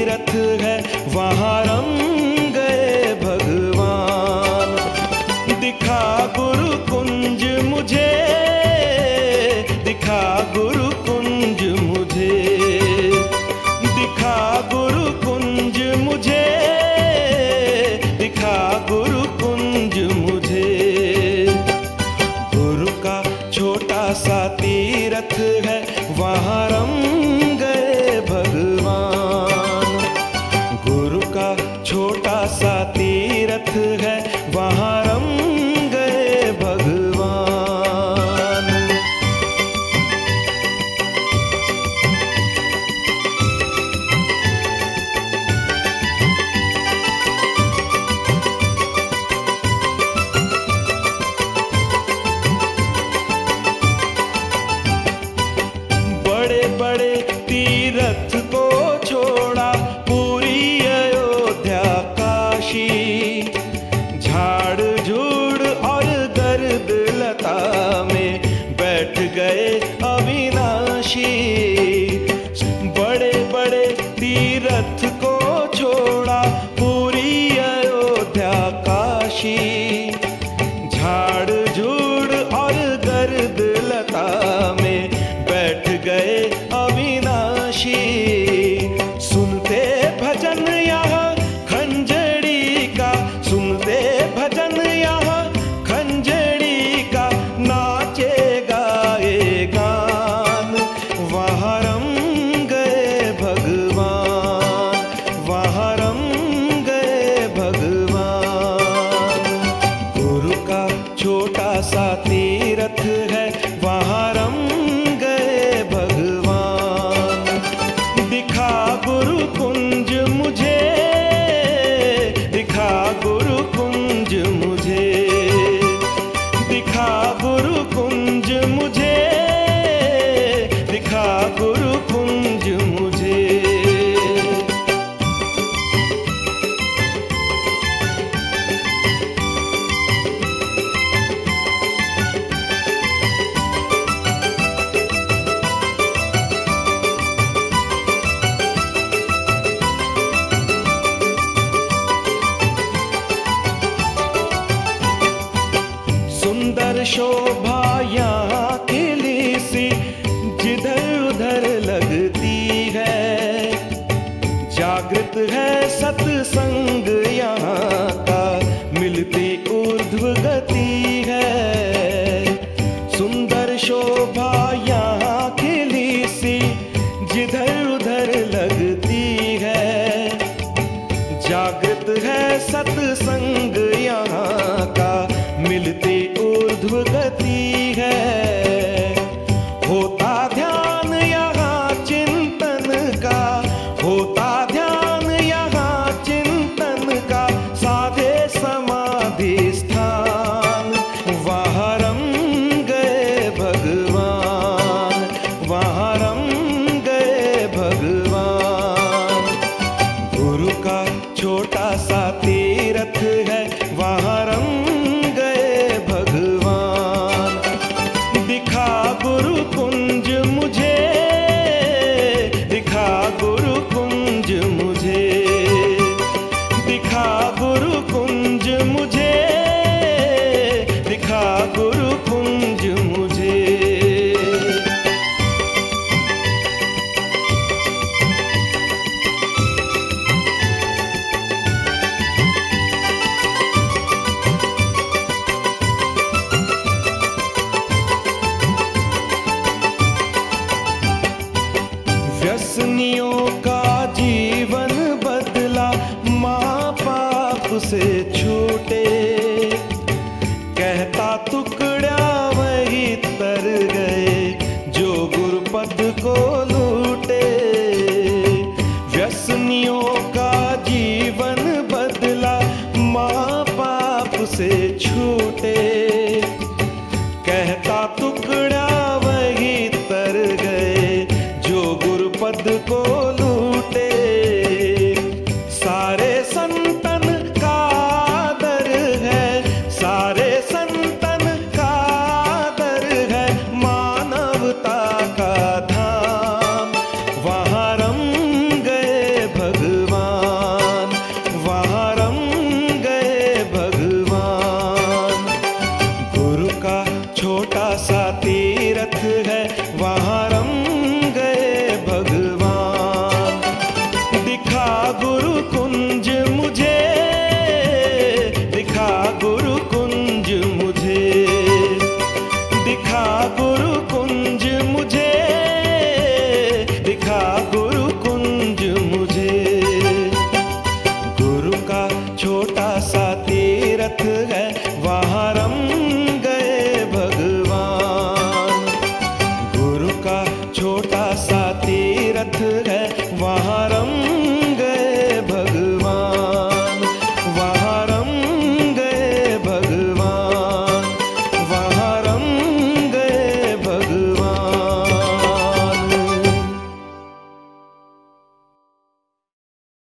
तीरथ है, वहाँ रम गए भगवान। दिखा गुरु कुंज मुझे, दिखा गुरु कुंज मुझे, दिखा गुरु कुंज मुझे, दिखा गुरु कुंज मुझे। गुरु का छोटा सा तीरथ है, वहाँ रम गए भगवान। गुरु का छोटा सा तीरथ है, वहाँ रम गए भगवान। बड़े बड़े तीरथ को छोड़ा, पूरी अयोध्या काशी। झाड़ झूड़ और गर्द लता में बैठ गए अविनाशी। बड़े बड़े तीरथ को छोड़ा, पूरी अयोध्या काशी। झाड़ झूड़ और गर्द लता में बैठ गए अविनाशी। सुनते भजन यहाँ खंजड़ी का, सुनते भजन यहाँ खंजड़ी का, नाचे गाए गान। वहाँ रम गए भगवान, वहाँ रम गए भगवान। गुरु का छोटा सा तीरथ है, वहाँ रम गए भगवान। दिखा गुरु कुंज मुझे, दिखा गुरु कुंज मुझे, दिखा गुरु कुंज मुझे, दिखा गुरु कुंज मुझे। सुंदर शोभा यहाँ खिली सी, जिधर उधर लगती है। जागृत है सत्संग यहाँ का, मिलती ऊर्ध्व गति है। सुंदर शोभा यहाँ खिली सी, जिधर उधर लगती है। जागृत है सत्संग यहाँ का, मिलती ऊर्ध्व गति है। होता ध्यान यहाँ चिंतन का, होता ध्यान यहाँ चिंतन का, साधे समाधि स्थान। वहाँ रम गए भगवान, वहाँ रम गए भगवान। गुरु का छोटा सा तीरथ है, वहाँ रम गए भगवान। दिखा गुरु कुंज मुझे, दिखा गुरु कुंज मुझे, दिखा गुरु कुंज मुझे, दिखा गुरु कुंज मुझे। व्यसनियों का जीवन बदला, माँ बाप से छूटे। कहता टुकड़ा वही तर गए, जो गुरुपद को लूटे। व्यसनियों का जीवन बदला, माँ बाप से छूटे। कहता टुकड़ा वही तर गए, जो गुरुपद को लूटे। सारे संतन का था गुरु